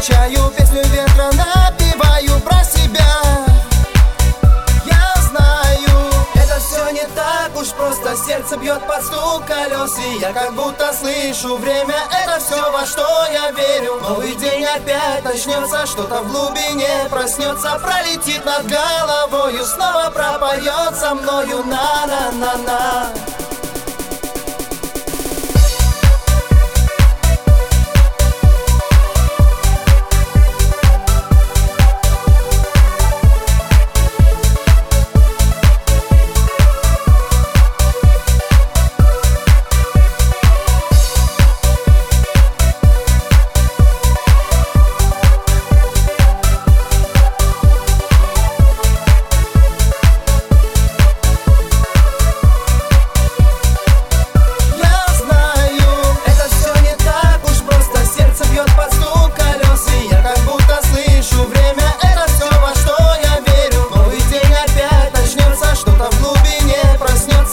Качаю песню ветра, напеваю про себя. Я знаю, это все не так уж просто. Сердце бьет под стук колес, и я как будто слышу время. Это все, во что я верю. Новый день опять начнется, что-то в глубине проснется, пролетит над головою, снова пропоет со мною на-на-на-на.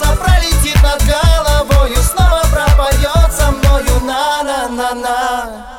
На-на-на.